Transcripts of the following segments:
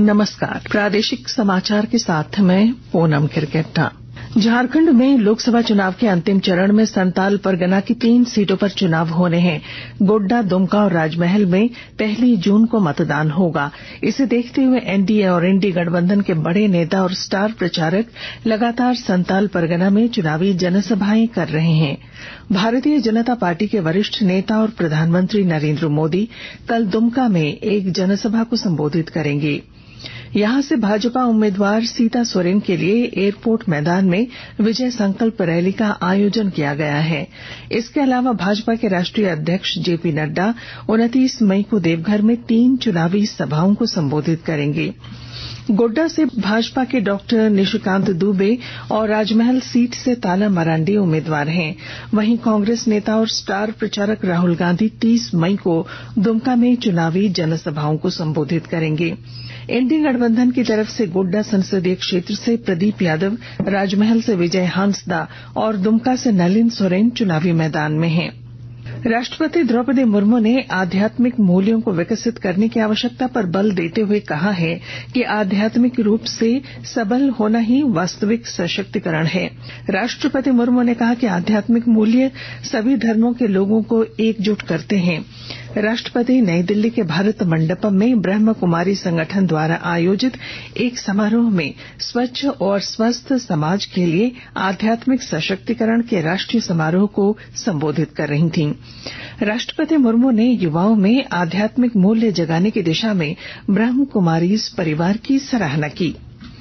नमस्कार। प्रादेशिक समाचार के साथ मैं पूनम खिरकेट्टा। झारखंड में लोकसभा चुनाव के अंतिम चरण में संताल परगना की 3 सीटों पर चुनाव होने हैं। गोड्डा, दुमका और राजमहल में 1 जून को मतदान होगा। इसे देखते हुए एनडीए और इंडी गठबंधन के बड़े नेता और स्टार प्रचारक लगातार संताल परगना में चुनावी जनसभाएं कर रहे हैं। भारतीय जनता पार्टी के वरिष्ठ नेता और प्रधानमंत्री नरेंद्र मोदी कल दुमका में एक जनसभा को संबोधित करेंगे। यहां से भाजपा उम्मीदवार सीता सोरेन के लिए एयरपोर्ट मैदान में विजय संकल्प रैली का आयोजन किया गया है। इसके अलावा भाजपा के राष्ट्रीय अध्यक्ष जेपी नड्डा 29 मई को देवघर में 3 चुनावी सभाओं को संबोधित करेंगे। गोड्डा से भाजपा के डॉक्टर निशिकांत दुबे और राजमहल सीट से ताला मरांडी उम्मीदवार हैं। वहीं कांग्रेस नेता और स्टार प्रचारक राहुल गांधी 30 मई को दुमका में चुनावी जनसभाओं को संबोधित करेंगे। इंडी गठबंधन की तरफ से गोड्डा संसदीय क्षेत्र से प्रदीप यादव, राजमहल से विजय हांसदा और दुमका से नलिन सोरेन चुनावी मैदान में हैं। राष्ट्रपति द्रौपदी मुर्मू ने आध्यात्मिक मूल्यों को विकसित करने की आवश्यकता पर बल देते हुए कहा है कि आध्यात्मिक रूप से सबल होना ही वास्तविक सशक्तिकरण है। राष्ट्रपति मुर्मू ने कहा कि आध्यात्मिक मूल्य सभी धर्मों के लोगों को एकजुट करते हैं। राष्ट्रपति नई दिल्ली के भारत मंडपम में ब्रह्म कुमारी संगठन द्वारा आयोजित एक समारोह में स्वच्छ और स्वस्थ समाज के लिए आध्यात्मिक सशक्तिकरण के राष्ट्रीय समारोह को संबोधित कर रही थीं। राष्ट्रपति मुर्मू ने युवाओं में आध्यात्मिक मूल्य जगाने की दिशा में ब्रह्म कुमारीज परिवार की सराहना की।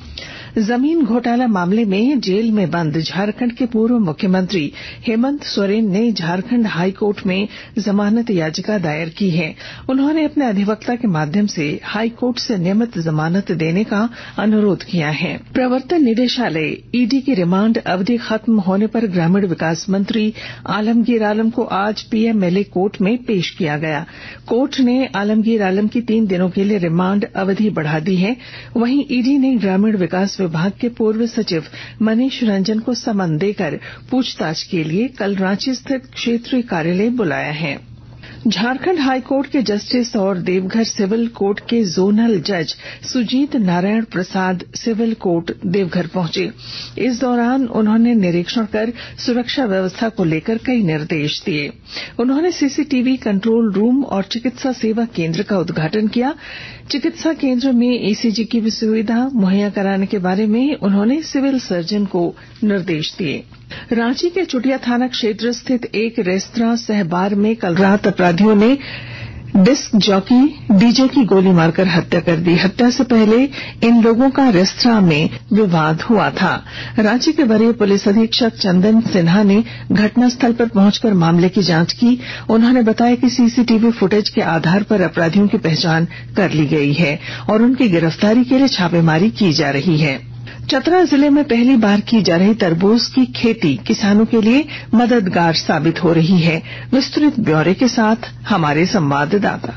जमीन घोटाला मामले में जेल में बंद झारखंड के पूर्व मुख्यमंत्री हेमंत सोरेन ने झारखंड हाई कोर्ट में जमानत याचिका दायर की है। उन्होंने अपने अधिवक्ता के माध्यम से हाई कोर्ट से नियमित जमानत देने का अनुरोध किया है। प्रवर्तन निदेशालय ईडी की रिमांड अवधि खत्म होने पर ग्रामीण विकास मंत्री आलमगीर आलम को आज पीएमएलए कोर्ट में पेश किया गया। कोर्ट ने आलमगीर आलम की 3 दिनों के लिए रिमांड अवधि बढ़ा दी है। वहीं ईडी ने ग्रामीण विकास विभाग के पूर्व सचिव मनीष रंजन को समन देकर पूछताछ के लिए कल रांची स्थित क्षेत्रीय कार्यालय बुलाया है। झारखंड हाई कोर्ट के जस्टिस और देवघर सिविल कोर्ट के जोनल जज सुजीत नारायण प्रसाद सिविल कोर्ट देवघर पहुंचे। इस दौरान उन्होंने निरीक्षण कर सुरक्षा व्यवस्था को लेकर कई निर्देश दिए। उन्होंने सीसीटीवी कंट्रोल रूम और चिकित्सा सेवा केंद्र का उद्घाटन किया। चिकित्सा केंद्र में ईसीजी की भी सुविधा मुहैया कराने के बारे में उन्होंने सिविल सर्जन को निर्देश दिए। रांची के चुटिया थाना क्षेत्र स्थित एक रेस्तरां सह बार में कल रात अपराधियों ने डिस्क जॉकी डीजे की गोली मारकर हत्या कर दी। हत्या से पहले इन लोगों का रेस्तरां में विवाद हुआ था। रांची के वरीय पुलिस अधीक्षक चंदन सिन्हा ने घटनास्थल पर पहुंचकर मामले की जांच की। उन्होंने बताया कि सीसीटीवी फुटेज के आधार पर अपराधियों की पहचान कर ली गई है और उनकी गिरफ्तारी के लिए छापेमारी की जा रही है। चतरा जिले में पहली बार की जा रही तरबूज की खेती किसानों के लिए मददगार साबित हो रही है। विस्तृत ब्यौरे के साथ हमारे संवाददाता।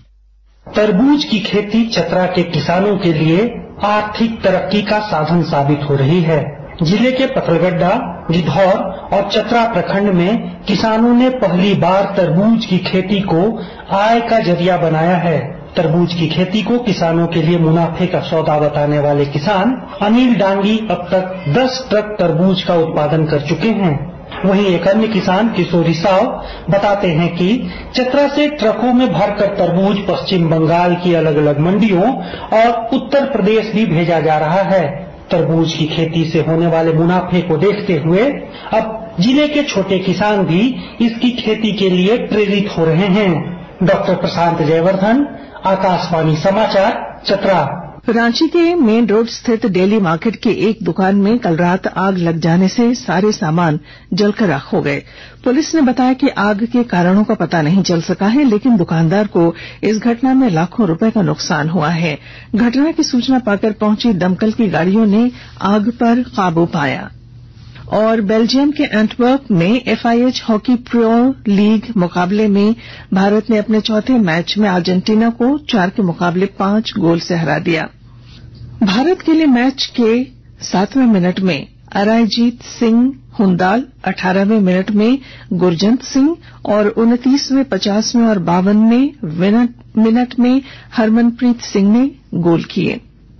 तरबूज की खेती चतरा के किसानों के लिए आर्थिक तरक्की का साधन साबित हो रही है। जिले के पथलगड्डा, गिद्धौर और चतरा प्रखंड में किसानों ने पहली बार तरबूज की खेती को आय का जरिया बनाया है। तरबूज की खेती को किसानों के लिए मुनाफे का सौदा बताने वाले किसान अनिल डांगी अब तक 10 ट्रक तरबूज का उत्पादन कर चुके हैं। वहीं एक अन्य किसान किशोरी साव बताते हैं कि चतरा से ट्रकों में भरकर तरबूज पश्चिम बंगाल की अलग अलग मंडियों और उत्तर प्रदेश भी भेजा जा रहा है। तरबूज की खेती से होने वाले मुनाफे को देखते हुए अब जिले के छोटे किसान भी इसकी खेती के लिए प्रेरित हो रहे हैं। डॉक्टर प्रशांत जयवर्धन, आकाशवाणी समाचार, चतरा। रांची के मेन रोड स्थित डेली मार्केट की एक दुकान में कल रात आग लग जाने से सारे सामान जलकर राख हो गए। पुलिस ने बताया कि आग के कारणों का पता नहीं चल सका है, लेकिन दुकानदार को इस घटना में लाखों रुपए का नुकसान हुआ है। घटना की सूचना पाकर पहुंची दमकल की गाड़ियों ने आग पर काबू पाया। और बेल्जियम के एंटवर्प में एफआईएच हॉकी प्रो लीग मुकाबले में भारत ने अपने चौथे मैच में अर्जेंटीना को 4 के मुकाबले 5 गोल से हरा दिया। भारत के लिए मैच के 7वें मिनट में अरायजीत सिंह हुंदाल, 18वें मिनट में गुरजंत सिंह और 29वें, 50वें और 52वें मिनट में हरमनप्रीत सिंह ने गोल किए।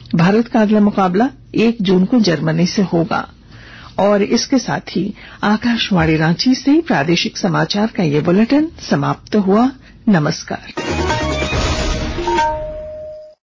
भारत का अगला मुकाबला 1 जून को जर्मनी से होगा। और इसके साथ ही आकाशवाणी रांची से प्रादेशिक समाचार का ये बुलेटिन समाप्त हुआ। नमस्कार।